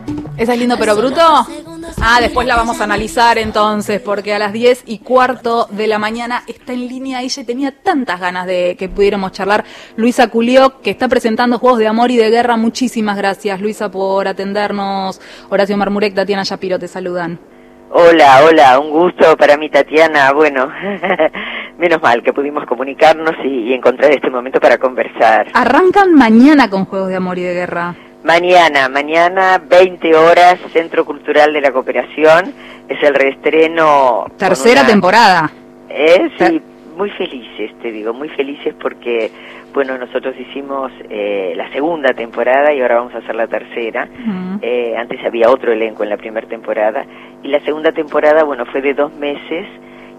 ¿Esa es Lindo pero Bruto? Ah, después la vamos a analizar entonces, porque a las 10:15 de la mañana está en línea ella y tenía tantas ganas de que pudiéramos charlar. Luisa Culió, que está presentando Juegos de Amor y de Guerra. Muchísimas gracias, Luisa, por atendernos. Horacio Marmurek, Tatiana Shapiro, te saludan. Hola, un gusto para mí, Tatiana. Bueno, menos mal que pudimos comunicarnos y encontrar este momento para conversar. Arrancan mañana con Juegos de Amor y de Guerra. Mañana, 20 horas, Centro Cultural de la Cooperación. Es el reestreno. Tercera temporada. Sí, muy felices, te digo, muy felices porque, bueno, nosotros hicimos la segunda temporada y ahora vamos a hacer la tercera. Antes había otro elenco en la primera temporada y la segunda temporada, bueno, fue de 2 meses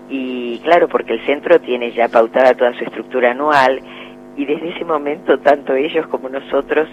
y claro, porque el centro tiene ya pautada toda su estructura anual y desde ese momento tanto ellos como nosotros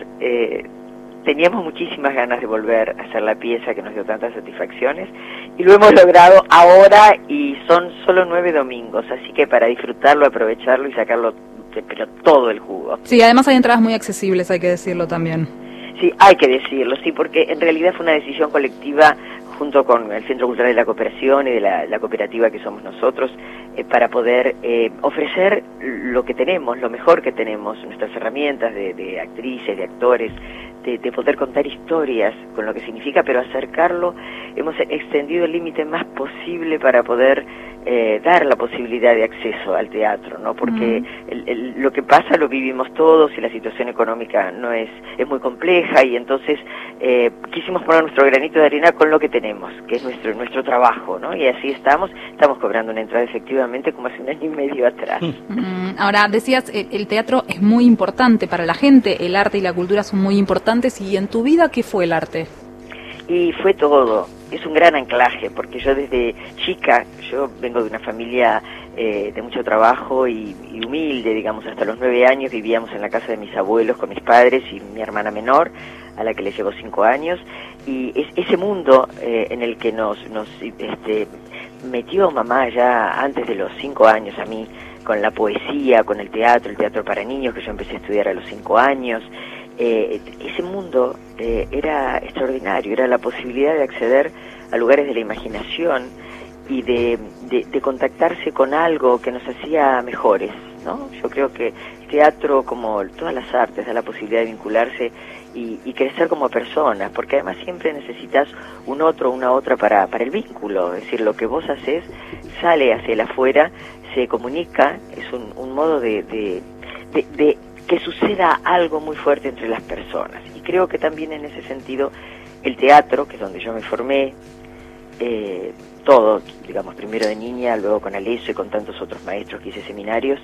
teníamos muchísimas ganas de volver a hacer la pieza que nos dio tantas satisfacciones y lo hemos logrado ahora y son solo 9 domingos, así que para disfrutarlo, aprovecharlo y sacarlo pero todo el jugo. Sí, además hay entradas muy accesibles, hay que decirlo también. Sí, hay que decirlo, sí, porque en realidad fue una decisión colectiva junto con el Centro Cultural de la Cooperación y de la cooperativa que somos nosotros, para poder ofrecer lo que tenemos, lo mejor que tenemos, nuestras herramientas de actrices, de actores, de poder contar historias con lo que significa, pero acercarlo, hemos extendido el límite más posible para poder dar la posibilidad de acceso al teatro, ¿no? Porque lo que pasa lo vivimos todos y la situación económica no es muy compleja y entonces quisimos poner nuestro granito de arena con lo que tenemos, que es nuestro trabajo, ¿no? Y así estamos cobrando una entrada efectivamente como hace 1 año y medio atrás. Ahora, decías, el teatro es muy importante para la gente, el arte y la cultura son muy importantes, y en tu vida, ¿qué fue el arte? Y fue todo, es un gran anclaje, porque yo desde chica, yo vengo de una familia de mucho trabajo y humilde, digamos, hasta los 9 años vivíamos en la casa de mis abuelos con mis padres y mi hermana menor, a la que le llevo 5 años, y ese mundo en el que nos metió mamá ya antes de los 5 años a mí, con la poesía, con el teatro para niños, que yo empecé a estudiar a los 5 años, ese mundo era extraordinario, era la posibilidad de acceder a lugares de la imaginación y de contactarse con algo que nos hacía mejores, ¿no? Yo creo que el teatro, como todas las artes, da la posibilidad de vincularse y crecer como personas, porque además siempre necesitas un otro, una otra para el vínculo, es decir, lo que vos haces sale hacia el afuera, se comunica, es un modo de que suceda algo muy fuerte entre las personas. Y creo que también en ese sentido el teatro, que es donde yo me formé, todo, digamos, primero de niña, luego con Aleso y con tantos otros maestros que hice seminarios,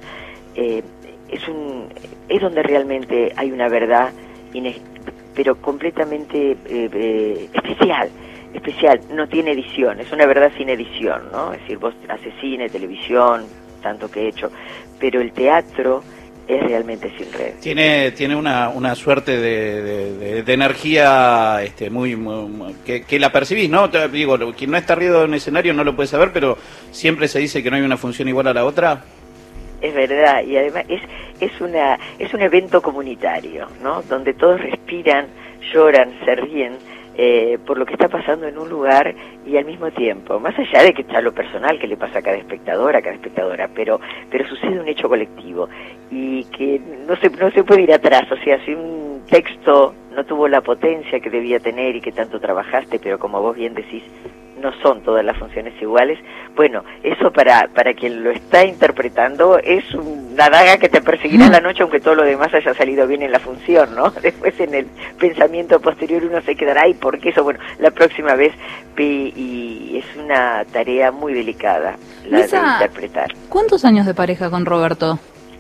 es donde realmente hay una verdad, pero completamente especial, no tiene edición, es una verdad sin edición, ¿no? Es decir, vos haces cine, televisión, tanto que he hecho, pero el teatro es realmente sin red. Tiene una suerte de energía muy que la percibís, ¿no? Digo, quien no está arriba de un escenario no lo puede saber, pero siempre se dice que no hay una función igual a la otra. Es verdad, y además es un evento comunitario, ¿no? Donde todos respiran, lloran, se ríen por lo que está pasando en un lugar y al mismo tiempo, más allá de que está lo personal que le pasa a cada espectadora, pero sucede un hecho colectivo y que no se puede ir atrás. O sea, si un texto no tuvo la potencia que debía tener y que tanto trabajaste, pero como vos bien decís, no son todas las funciones iguales, bueno, eso para quien lo está interpretando es una daga que te perseguirá en la noche, aunque todo lo demás haya salido bien en la función, ¿no? Después en el pensamiento posterior uno se quedará, ¿y por qué eso? Bueno, la próxima vez, y es una tarea muy delicada la Lisa, de interpretar. ¿Cuántos años de pareja con Roberto?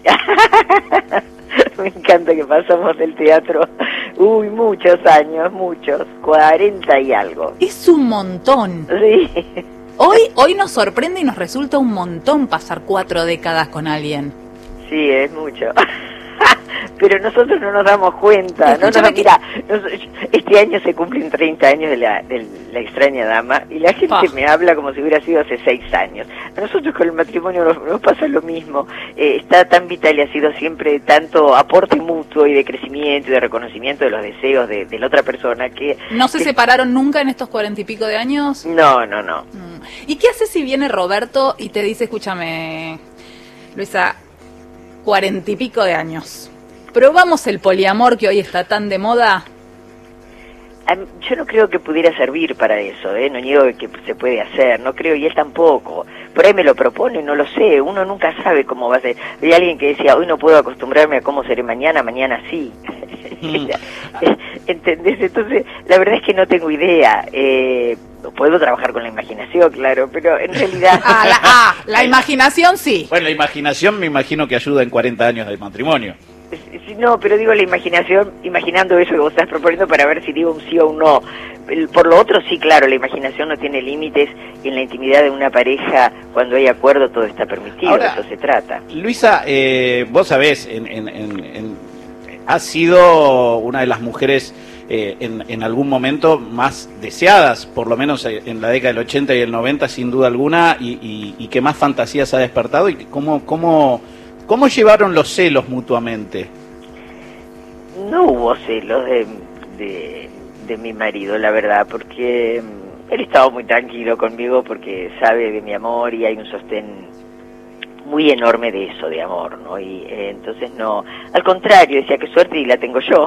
Me encanta que pasamos del teatro. Uy, muchos años, 40 y algo. Es un montón. Sí. Hoy nos sorprende y nos resulta un montón pasar 4 décadas con alguien. Sí, es mucho. pero nosotros no nos damos cuenta. Mira, este año se cumplen 30 años de la extraña dama y la gente me habla como si hubiera sido hace 6 años. A nosotros con el matrimonio nos pasa lo mismo. Está tan vital y ha sido siempre tanto aporte mutuo y de crecimiento y de reconocimiento de los deseos de la otra persona que... ¿No se separaron nunca en estos 40 y pico de años? No. ¿Y qué haces si viene Roberto y te dice, escúchame, Luisa, 40 y pico de años, ¿probamos el poliamor que hoy está tan de moda? Yo no creo que pudiera servir para eso, no niego que se puede hacer, no creo, y él tampoco. Por ahí me lo propone, no lo sé, uno nunca sabe cómo va a ser. Hay alguien que decía, hoy no puedo acostumbrarme a cómo seré mañana, mañana sí. ¿Entendés? Entonces, la verdad es que no tengo idea. Puedo trabajar con la imaginación, claro, pero en realidad... La imaginación sí. Bueno, la imaginación me imagino que ayuda en 40 años de matrimonio. No, pero digo la imaginación, imaginando eso que vos estás proponiendo para ver si digo un sí o un no. Por lo otro, sí, claro, la imaginación no tiene límites y en la intimidad de una pareja, cuando hay acuerdo, todo está permitido. Ahora, de eso se trata. Luisa, vos sabés, has sido una de las mujeres en algún momento más deseadas, por lo menos en la década del 80 y el 90, sin duda alguna, y que más fantasías ha despertado, y ¿cómo llevaron los celos mutuamente? No hubo celos de mi marido, la verdad, porque él estaba muy tranquilo conmigo porque sabe de mi amor y hay un sostén muy enorme de eso, de amor, ¿no? Y entonces no, al contrario, decía, qué suerte y la tengo yo.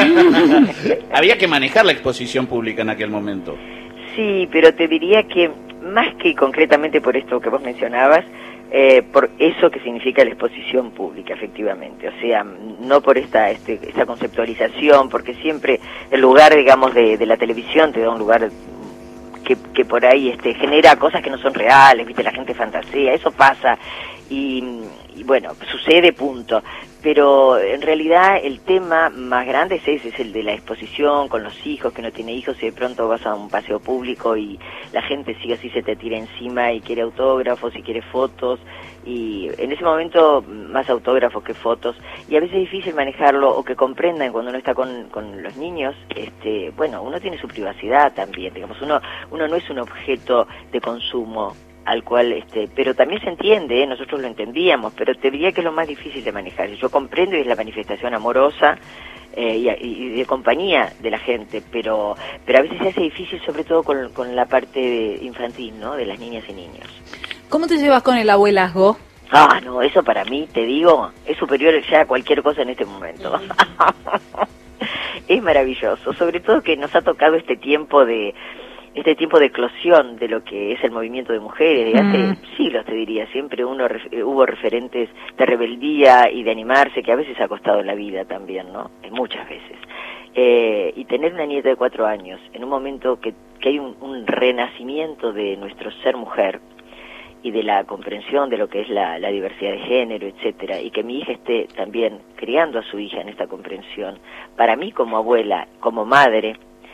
Había que manejar la exposición pública en aquel momento. Sí, pero te diría que más que concretamente por esto que vos mencionabas, por eso que significa la exposición pública, efectivamente, o sea, no por esta conceptualización, porque siempre el lugar, digamos, de la televisión te da un lugar que por ahí genera cosas que no son reales, viste, la gente fantasea, eso pasa, y bueno, sucede, punto. Pero en realidad el tema más grande es ese, es el de la exposición con los hijos, que no tiene hijos, y de pronto vas a un paseo público y la gente sigue así, se te tira encima y quiere autógrafos y quiere fotos, y en ese momento más autógrafos que fotos, y a veces es difícil manejarlo o que comprendan cuando uno está con los niños, bueno, uno tiene su privacidad también, digamos, uno no es un objeto de consumo al cual, pero también se entiende, nosotros lo entendíamos, pero te diría que es lo más difícil de manejar. Yo comprendo y es la manifestación amorosa y de compañía de la gente, pero a veces se hace difícil, sobre todo con la parte infantil, ¿no?, de las niñas y niños. ¿Cómo te llevas con el abuelazgo? No, eso para mí, te digo, es superior ya a cualquier cosa en este momento. Es maravilloso, sobre todo que nos ha tocado este tiempo de eclosión de lo que es el movimiento de mujeres, de hace siglos, te diría, siempre hubo referentes de rebeldía y de animarse, que a veces ha costado la vida también, ¿no? Muchas veces. Y tener una nieta de 4 años, en un momento que hay un renacimiento de nuestro ser mujer, y de la comprensión de lo que es la diversidad de género, etcétera, y que mi hija esté también criando a su hija en esta comprensión, para mí como abuela, como madre,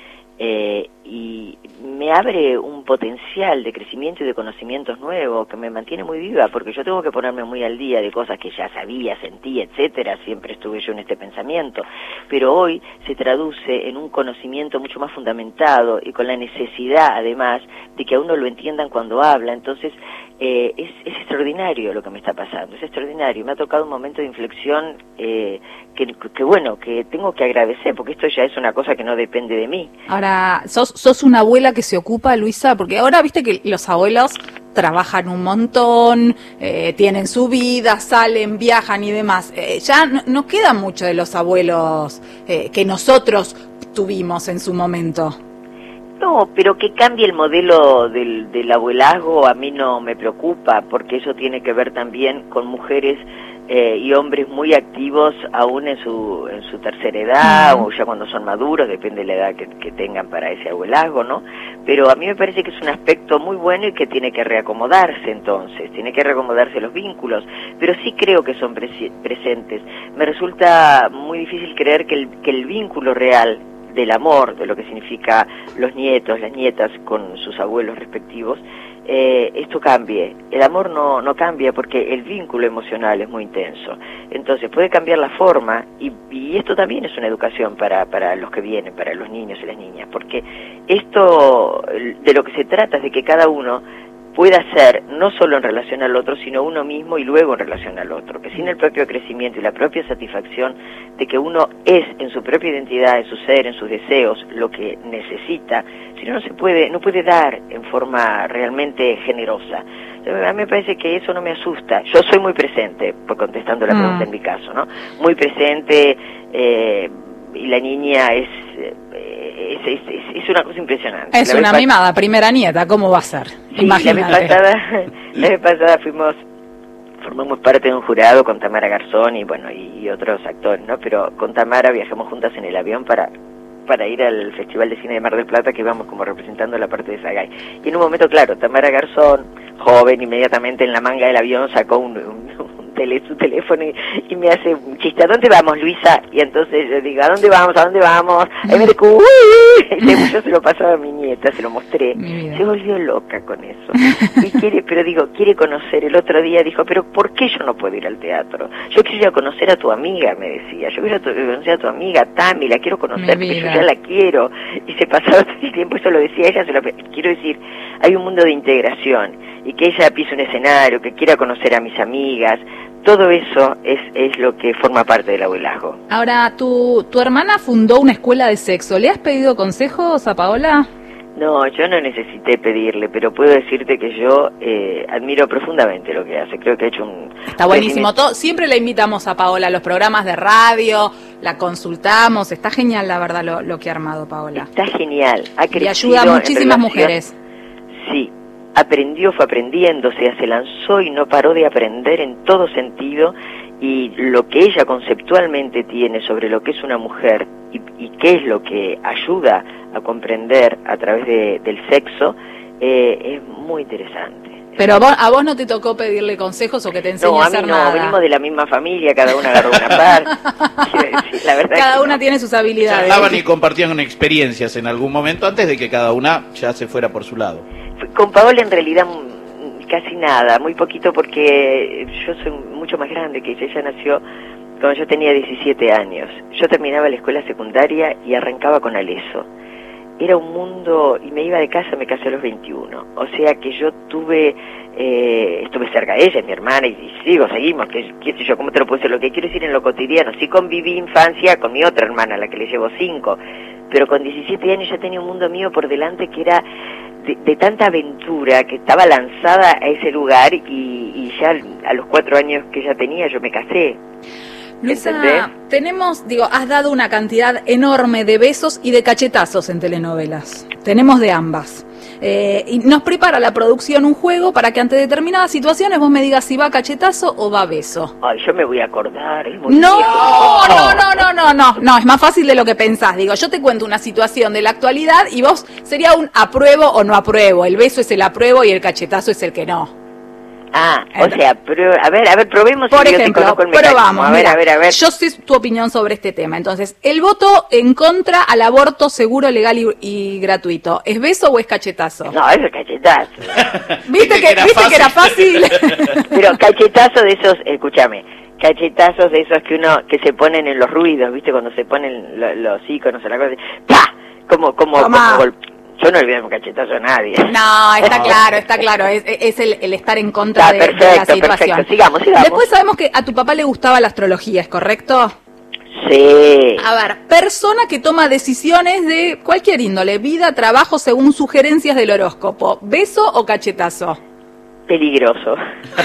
y me abre un potencial de crecimiento y de conocimientos nuevos que me mantiene muy viva, porque yo tengo que ponerme muy al día de cosas que ya sabía, sentía, etcétera, siempre estuve yo en este pensamiento, pero hoy se traduce en un conocimiento mucho más fundamentado y con la necesidad, además, de que a uno lo entiendan cuando habla. Entonces es extraordinario lo que me está pasando, es extraordinario, me ha tocado un momento de inflexión que bueno, que tengo que agradecer, porque esto ya es una cosa que no depende de mí. Ahora, sos una abuela que se ocupa, Luisa, porque ahora viste que los abuelos trabajan un montón, tienen su vida, salen, viajan y demás. Ya no queda mucho de los abuelos que nosotros tuvimos en su momento. No, pero que cambie el modelo del abuelazgo a mí no me preocupa, porque eso tiene que ver también con mujeres y hombres muy activos aún en su tercera edad, o ya cuando son maduros, depende de la edad que tengan para ese abuelazgo, ¿no? Pero a mí me parece que es un aspecto muy bueno y que tiene que reacomodarse entonces, tiene que reacomodarse los vínculos, pero sí creo que son presentes. Me resulta muy difícil creer que el vínculo real del amor, de lo que significa los nietos, las nietas con sus abuelos respectivos, esto cambie. El amor no cambia porque el vínculo emocional es muy intenso. Entonces puede cambiar la forma y esto también es una educación para los que vienen, para los niños y las niñas, porque esto de lo que se trata es de que cada uno pueda ser no solo en relación al otro, sino uno mismo y luego en relación al otro, que sin el propio crecimiento y la propia satisfacción de que uno es en su propia identidad, en su ser, en sus deseos, lo que necesita, si no no puede dar en forma realmente generosa. A mí me parece que eso no me asusta. Yo soy muy presente, por contestando la pregunta en mi caso, ¿no? Muy presente, y la niña es una cosa impresionante. Es una mimada, primera nieta, ¿cómo va a ser? Sí, Imagínate. la vez pasada formamos parte de un jurado con Tamara Garzón y otros actores, ¿no? Pero con Tamara viajamos juntas en el avión para ir al Festival de Cine de Mar del Plata, que íbamos como representando la parte de Sagay. Y en un momento, claro, Tamara Garzón, joven, inmediatamente en la manga del avión sacó su teléfono y me hace un chiste: ¿a dónde vamos, Luisa? Y entonces yo digo: ¿a dónde vamos? ¿A dónde vamos? Ahí me dijo: uy, yo se lo pasaba a mi nieta, se lo mostré, se volvió loca con eso y quiere conocer. El otro día dijo: pero ¿por qué yo no puedo ir al teatro? Yo quiero ir a conocer a tu amiga, me decía, yo quiero conocer a tu amiga Tami, la quiero conocer porque yo ya la quiero. Y se pasaba todo el tiempo, eso lo decía ella, quiero decir, hay un mundo de integración, y que ella pise un escenario, que quiera conocer a mis amigas. Todo eso es lo que forma parte del abuelazgo. Ahora, tu hermana fundó una escuela de sexo. ¿Le has pedido consejos a Paola? No, yo no necesité pedirle, pero puedo decirte que yo admiro profundamente lo que hace. Creo que ha hecho un... Está buenísimo. Siempre la invitamos a Paola a los programas de radio, la consultamos. Está genial, la verdad, lo que ha armado Paola. Está genial. Ha crecido. Y ayuda a muchísimas mujeres. Sí. Fue aprendiendo, se lanzó y no paró de aprender en todo sentido, y lo que ella conceptualmente tiene sobre lo que es una mujer y qué es lo que ayuda a comprender a través del sexo, es muy interesante. Pero a vos no te tocó pedirle consejos o que te enseñe a hacer nada. No, venimos de la misma familia, cada una agarró una parte. La verdad cada una tiene sus habilidades. Charlaban y compartían experiencias en algún momento antes de que cada una ya se fuera por su lado. Con Paola en realidad casi nada, muy poquito, porque yo soy mucho más grande que ella. Ella nació cuando yo tenía 17 años. Yo terminaba la escuela secundaria y arrancaba con Aleso. Era un mundo, y me iba de casa, me casé a los 21. O sea que yo estuve cerca de ella, mi hermana, y seguimos, qué sé yo, ¿cómo te lo puedo decir? Lo que quiero decir en lo cotidiano. Sí conviví infancia con mi otra hermana, a la que le llevo 5, pero con 17 años ya tenía un mundo mío por delante que era de tanta aventura, que estaba lanzada a ese lugar, y ya a los 4 años que ya tenía yo me casé. Luisa, ¿entendés? has dado una cantidad enorme de besos y de cachetazos en telenovelas. Tenemos de ambas. Y nos prepara la producción un juego para que ante determinadas situaciones vos me digas si va cachetazo o va beso. Ay, yo me voy a acordar, es muy No, viejo. no, es más fácil de lo que pensás. Yo te cuento una situación de la actualidad y vos sería un apruebo o no apruebo. El beso es el apruebo y el cachetazo es el que no. O sea, a ver, probemos. Por ejemplo, probamos. A ver. Yo sé tu opinión sobre este tema. Entonces, el voto en contra al aborto seguro, legal y gratuito, ¿es beso o es cachetazo? No, eso es cachetazo. ¿Viste que era fácil? Pero cachetazo de esos, escúchame, cachetazos de esos que se ponen en los ruidos, ¿viste? Cuando se ponen los íconos o la cosa, ¡pah! Como golpe. Yo no olvido un cachetazo a nadie. No, está claro. Es el estar en contra de la situación. Perfecto. Sigamos. Después sabemos que a tu papá le gustaba la astrología, ¿es correcto? Sí. A ver, persona que toma decisiones de cualquier índole, vida, trabajo, según sugerencias del horóscopo, ¿beso o cachetazo? Peligroso.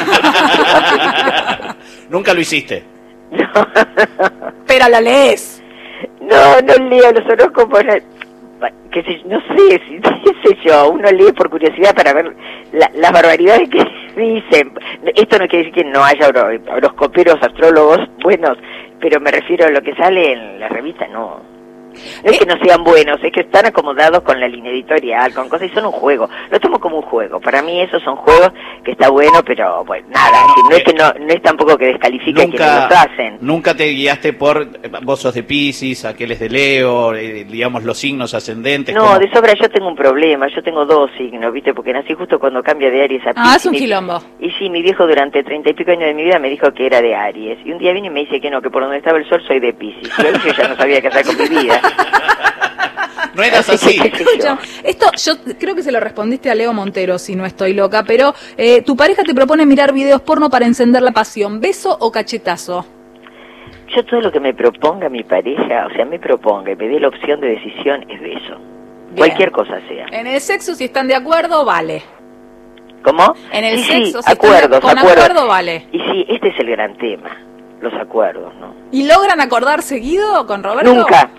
Nunca lo hiciste. No. Pero la lees. No leo los horóscopos. No sé, qué sé yo, uno lee por curiosidad para ver las barbaridades que dicen. Esto no quiere decir que no haya horoscoperos, astrólogos buenos, pero me refiero a lo que sale en la revista, no. No es que no sean buenos, es que están acomodados con la línea editorial, con cosas, y son un juego. Lo tomo como un juego. Para mí esos son juegos que está bueno, pero bueno, nada. No es que no es tampoco que descalifique a quienes los hacen. Nunca te guiaste por, vos sos de Piscis, aquel es de Leo, digamos los signos ascendentes. No, como... de sobra yo tengo un problema. Yo tengo 2 signos, ¿viste? Porque nací justo cuando cambia de Aries a Piscis. Es un quilombo. Y sí, mi viejo durante 30 y pico años de mi vida me dijo que era de Aries. Y un día vino y me dice que no, que por donde estaba el sol soy de Piscis. Y ahí yo ya no sabía qué hacer con mi vida. No eras así. Esto yo creo que se lo respondiste a Leo Montero, si no estoy loca, pero tu pareja te propone mirar videos porno para encender la pasión. ¿Beso o cachetazo? Yo todo lo que me proponga mi pareja, o sea, me proponga y me dé la opción de decisión, es beso. Bien. Cualquier cosa sea. En el sexo, si están de acuerdo, vale. ¿Cómo? En el sí, sexo, sí, si acuerdos, están con acuerdo, vale. Y sí, este es el gran tema, los acuerdos, ¿no? ¿Y logran acordar seguido con Roberto? Nunca.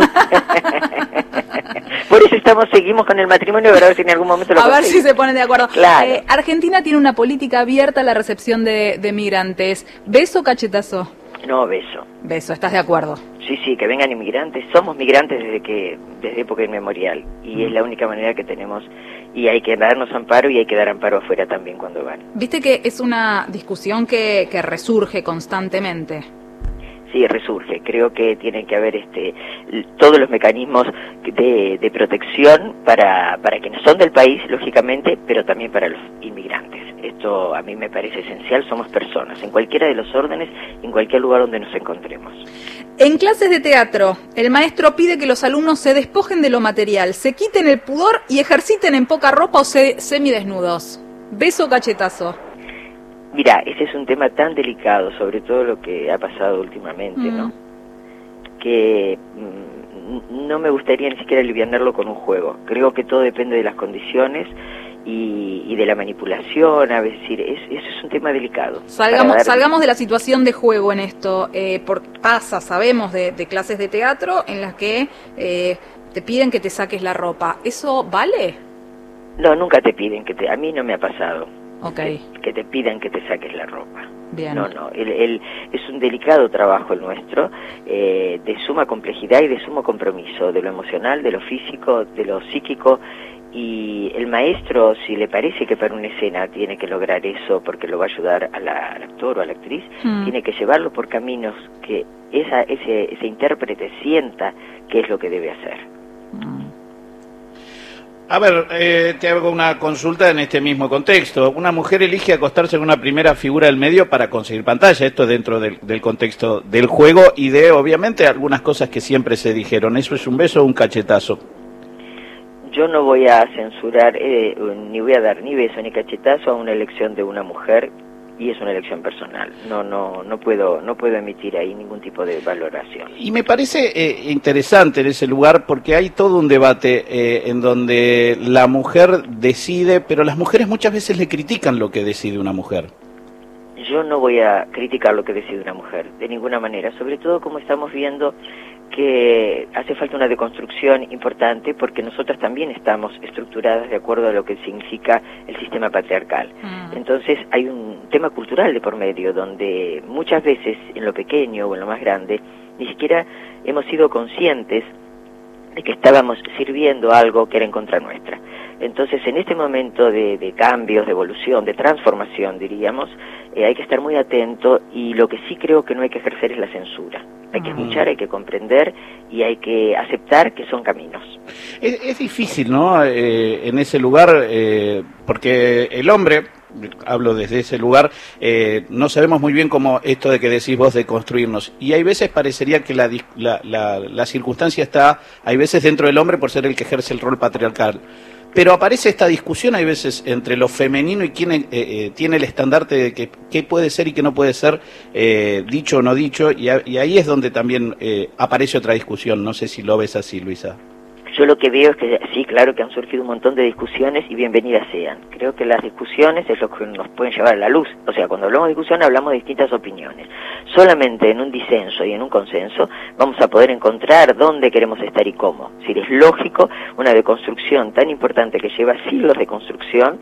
Por eso seguimos con el matrimonio, para ver si en algún momento lo conseguimos. A ver si se ponen de acuerdo. Claro. Argentina tiene una política abierta a la recepción de migrantes. ¿Beso o cachetazo? No, beso. Beso, ¿estás de acuerdo? Sí, que vengan inmigrantes. Somos migrantes desde época inmemorial. Y es la única manera que tenemos. Y hay que darnos amparo y hay que dar amparo afuera también cuando van. Viste que es una discusión que resurge constantemente. Sí, resurge. Creo que tienen que haber todos los mecanismos de protección para quienes son del país, lógicamente, pero también para los inmigrantes. Esto a mí me parece esencial. Somos personas, en cualquiera de los órdenes, en cualquier lugar donde nos encontremos. En clases de teatro, el maestro pide que los alumnos se despojen de lo material, se quiten el pudor y ejerciten en poca ropa o semidesnudos. ¿Beso o cachetazo? Mira, ese es un tema tan delicado, sobre todo lo que ha pasado últimamente, ¿no? Que no me gustaría ni siquiera alivianarlo con un juego. Creo que todo depende de las condiciones y de la manipulación, a decir, eso es un tema delicado. Salgamos de la situación de juego en esto, sabemos de clases de teatro en las que te piden que te saques la ropa. ¿Eso vale? No, nunca te piden, a mí no me ha pasado. Okay. Que te pidan que te saques la ropa. Bien. No, es un delicado trabajo el nuestro, de suma complejidad y de sumo compromiso, de lo emocional, de lo físico, de lo psíquico, y el maestro, si le parece que para una escena tiene que lograr eso porque lo va a ayudar al actor o a la actriz, tiene que llevarlo por caminos que ese intérprete sienta que es lo que debe hacer. A ver, te hago una consulta en este mismo contexto. Una mujer elige acostarse con una primera figura del medio para conseguir pantalla. Esto dentro del contexto del juego y de, obviamente, algunas cosas que siempre se dijeron. ¿Eso es un beso o un cachetazo? Yo no voy a censurar, ni voy a dar ni beso ni cachetazo a una elección de una mujer, y es una elección personal. No puedo emitir ahí ningún tipo de valoración. Y me parece interesante en ese lugar porque hay todo un debate en donde la mujer decide, pero las mujeres muchas veces le critican lo que decide una mujer. Yo no voy a criticar lo que decide una mujer, de ninguna manera, sobre todo como estamos viendo que hace falta una deconstrucción importante porque nosotras también estamos estructuradas de acuerdo a lo que significa el sistema patriarcal. Entonces hay un tema cultural de por medio donde muchas veces en lo pequeño o en lo más grande ni siquiera hemos sido conscientes de que estábamos sirviendo algo que era en contra nuestra. Entonces, en este momento de cambios, de evolución, de transformación, diríamos, hay que estar muy atento, y lo que sí creo que no hay que ejercer es la censura. Hay que escuchar, hay que comprender y hay que aceptar que son caminos. Es difícil, ¿no? En ese lugar, porque el hombre, hablo desde ese lugar, no sabemos muy bien cómo esto de que decís vos de construirnos, y hay veces parecería que la circunstancia está, hay veces dentro del hombre por ser el que ejerce el rol patriarcal, pero aparece esta discusión hay veces entre lo femenino y quién tiene el estandarte de qué puede ser y qué no puede ser dicho o no dicho, y ahí es donde también aparece otra discusión. No sé si lo ves así, Luisa. Yo lo que veo es que sí, claro que han surgido un montón de discusiones y bienvenidas sean. Creo que las discusiones es lo que nos pueden llevar a la luz. O sea, cuando hablamos de discusión hablamos de distintas opiniones. Solamente en un disenso y en un consenso vamos a poder encontrar dónde queremos estar y cómo. Si es lógico, una deconstrucción tan importante que lleva siglos de construcción,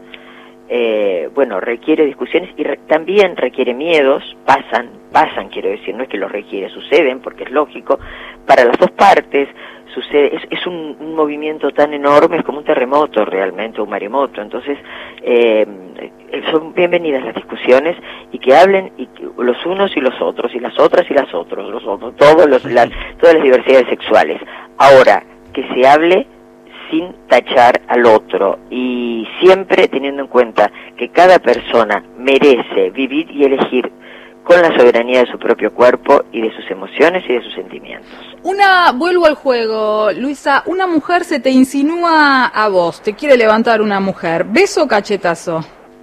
requiere discusiones y también requiere miedos, pasan, quiero decir, no es que los requiere, suceden porque es lógico, para las dos partes, sucede, es un movimiento tan enorme, es como un terremoto realmente, un maremoto. Entonces son bienvenidas las discusiones, y que hablen y que los unos y los otros, y las otras y las otros, los otros, todas las diversidades sexuales. Ahora, que se hable sin tachar al otro, y siempre teniendo en cuenta que cada persona merece vivir y elegir con la soberanía de su propio cuerpo y de sus emociones y de sus sentimientos. Vuelvo al juego, Luisa, una mujer se te insinúa a vos, te quiere levantar una mujer, ¿beso o cachetazo?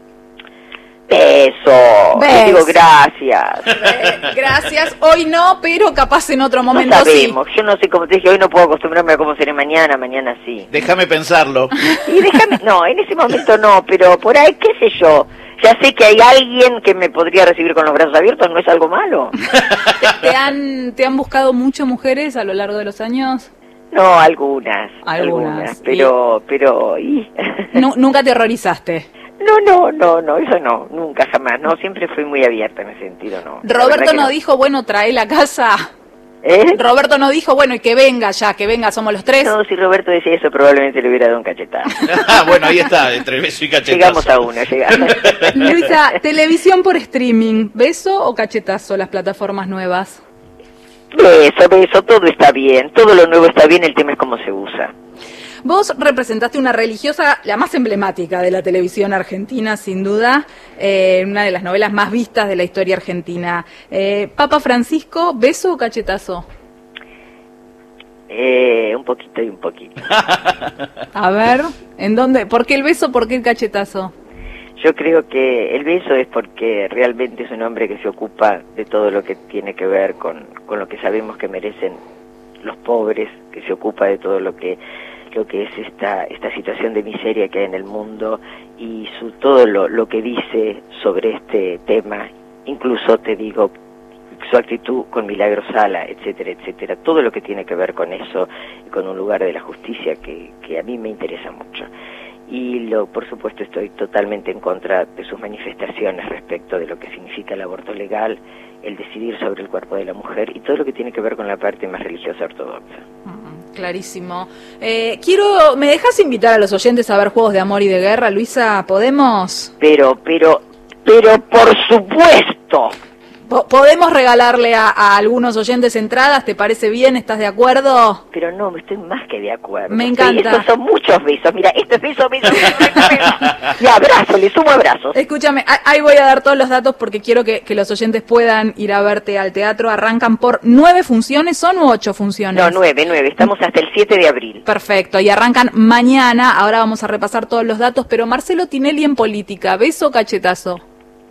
Beso. Te digo gracias. Gracias, hoy no, pero capaz en otro momento no sabemos. Sí. Yo no sé cómo te dije, hoy no puedo acostumbrarme a cómo seré mañana sí. Déjame pensarlo. Y no, en ese momento no, pero por ahí, qué sé yo. Ya sé que hay alguien que me podría recibir con los brazos abiertos, ¿no es algo malo? ¿Te han buscado mucho mujeres a lo largo de los años? No, algunas, pero ¿Nunca te horrorizaste? No, eso no, nunca, jamás, no, siempre fui muy abierta en ese sentido, no. Roberto no dijo, bueno, trae la casa. Roberto no dijo, bueno, y que venga, somos los tres. No, si Roberto decía eso, probablemente le hubiera dado un cachetazo. Bueno, ahí está, entre beso y cachetazo. Llegamos a una, llegamos. Luisa, televisión por streaming, ¿beso o cachetazo las plataformas nuevas? Beso, todo está bien, todo lo nuevo está bien, el tema es cómo se usa. Vos representaste una religiosa, la más emblemática de la televisión argentina, sin duda, una de las novelas más vistas de la historia argentina. Papa Francisco, ¿beso o cachetazo? Un poquito y un poquito. A ver, ¿en dónde? ¿Por qué el beso, por qué el cachetazo? Yo creo que el beso es porque realmente es un hombre que se ocupa de todo lo que tiene que ver con lo que sabemos que merecen los pobres, que se ocupa de todo lo que es esta situación de miseria que hay en el mundo, y todo lo que dice sobre este tema, incluso te digo su actitud con Milagro Sala, etcétera, etcétera, todo lo que tiene que ver con eso y con un lugar de la justicia que a mí me interesa mucho. Y por supuesto estoy totalmente en contra de sus manifestaciones respecto de lo que significa el aborto legal, el decidir sobre el cuerpo de la mujer y todo lo que tiene que ver con la parte más religiosa ortodoxa. Clarísimo. ¿Me dejas invitar a los oyentes a ver Juegos de Amor y de Guerra, Luisa? ¿Podemos? Pero por supuesto. ¿Podemos regalarle a algunos oyentes entradas? ¿Te parece bien? ¿Estás de acuerdo? Pero no, estoy más que de acuerdo. Me encanta. Estos son muchos besos. Mira, esto es beso. Y abrazo, le sumo abrazos. Escúchame, ahí voy a dar todos los datos porque quiero que los oyentes puedan ir a verte al teatro. Arrancan por 9 funciones, ¿son u 8 funciones? No, 9. Estamos hasta el 7 de abril. Perfecto, y arrancan mañana. Ahora vamos a repasar todos los datos, pero Marcelo Tinelli en política, ¿beso o cachetazo?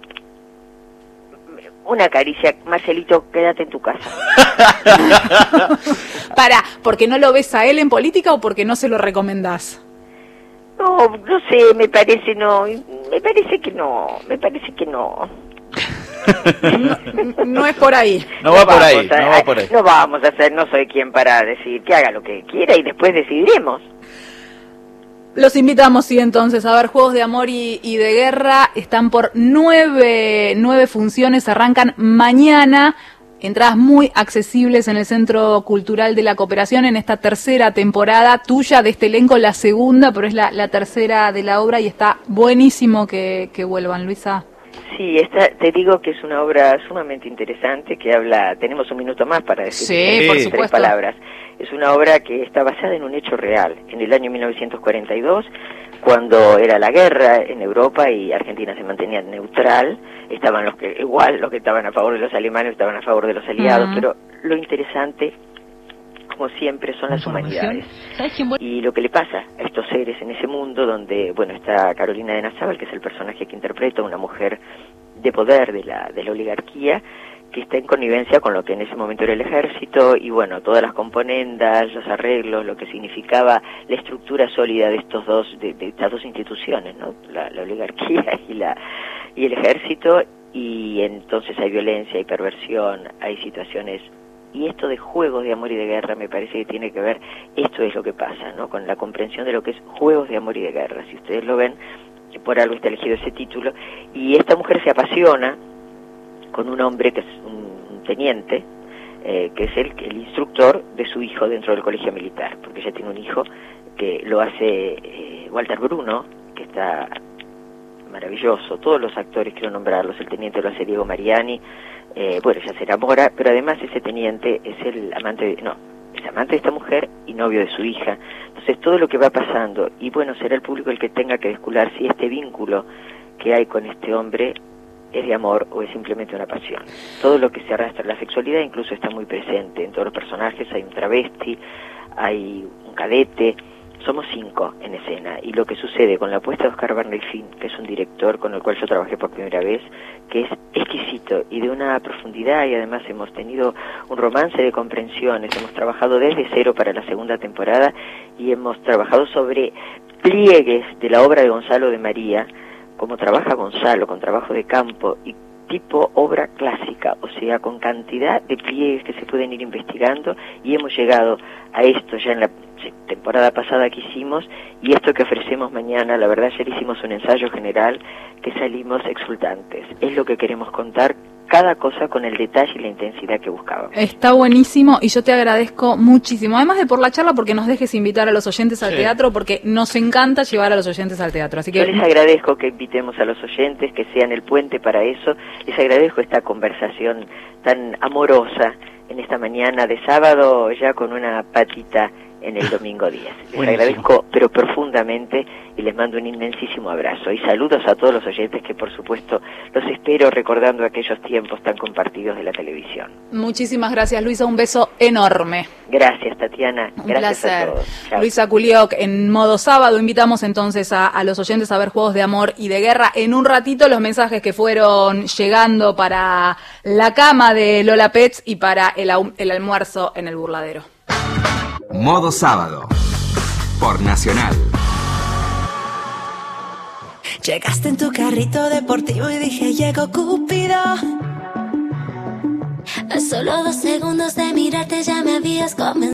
Una caricia, Marcelito, quédate en tu casa. ¿Porque no lo ves a él en política o porque no se lo recomendás? No sé, me parece que no. No es por ahí. No va por ahí. No vamos a hacer, no soy quien para decir que haga lo que quiera y después decidiremos. Los invitamos, sí, entonces, a ver Juegos de Amor y de Guerra. Están por 9 funciones, arrancan mañana. Entradas muy accesibles en el Centro Cultural de la Cooperación en esta tercera temporada tuya de este elenco, la segunda, pero es la tercera de la obra y está buenísimo que vuelvan, Luisa. Sí, te digo que es una obra sumamente interesante que habla, tenemos un minuto más para decir por 3 supuesto. palabras. Es una obra que está basada en un hecho real. En el año 1942, cuando era la guerra en Europa y Argentina se mantenía neutral, estaban los que estaban a favor de los alemanes estaban a favor de los aliados, pero lo interesante, como siempre, son las humanidades. Y lo que le pasa a estos seres en ese mundo donde, está Carolina de Nazábal, que es el personaje que interpreta, una mujer de poder de la oligarquía, que está en connivencia con lo que en ese momento era el ejército y todas las componendas, los arreglos, lo que significaba la estructura sólida de estas dos instituciones, ¿no? La oligarquía y el ejército, y entonces hay violencia, hay perversión, hay situaciones. Y esto de Juegos de Amor y de Guerra me parece que tiene que ver, esto es lo que pasa, ¿no? Con la comprensión de lo que es Juegos de Amor y de Guerra. Si ustedes lo ven, por algo está elegido ese título, y esta mujer se apasiona con un hombre que es un teniente, que es el instructor de su hijo dentro del colegio militar, porque ella tiene un hijo que lo hace Walter Bruno, que está maravilloso. Todos los actores, quiero nombrarlos, el teniente lo hace Diego Mariani, bueno, ella se enamora, pero además ese teniente es el amante es amante de esta mujer y novio de su hija. Entonces todo lo que va pasando, y bueno, será el público el que tenga que descubrir si este vínculo que hay con este hombre es de amor o es simplemente una pasión. Todo lo que se arrastra, la sexualidad incluso está muy presente en todos los personajes. Hay un travesti, hay un cadete, somos 5 en escena, y lo que sucede con la apuesta de Oscar Bernelfin, que es un director con el cual yo trabajé por primera vez, que es exquisito y de una profundidad, y además hemos tenido un romance de comprensiones, hemos trabajado desde cero para la segunda temporada y hemos trabajado sobre pliegues de la obra de Gonzalo de María, como trabaja Gonzalo, con trabajo de campo y tipo obra clásica, o sea, con cantidad de pliegues que se pueden ir investigando, y hemos llegado a esto ya en la temporada pasada que hicimos, y esto que ofrecemos mañana. La verdad, ayer hicimos un ensayo general que salimos exultantes. Es lo que queremos contar, cada cosa con el detalle y la intensidad que buscábamos. Está buenísimo y yo te agradezco muchísimo, además de por la charla, porque nos dejes invitar a los oyentes al teatro, porque nos encanta llevar a los oyentes al teatro. Así que yo les agradezco que invitemos a los oyentes, que sean el puente para eso. Les agradezco esta conversación tan amorosa en esta mañana de sábado, ya con una patita en el domingo 10. Les agradezco, pero profundamente, y les mando un inmensísimo abrazo. Y saludos a todos los oyentes que, por supuesto, los espero recordando aquellos tiempos tan compartidos de la televisión. Muchísimas gracias, Luisa. Un beso enorme. Gracias, Tatiana. Un gracias placer. A todos. Chao. Luisa Culioc, en modo sábado. Invitamos entonces a los oyentes a ver Juegos de Amor y de Guerra. En un ratito, los mensajes que fueron llegando para la cama de Lola Pets y para el almuerzo en el Burladero. Modo sábado, por Nacional. Llegaste en tu carrito deportivo y dije, llegó Cupido. A solo 2 segundos de mirarte ya me habías convencido.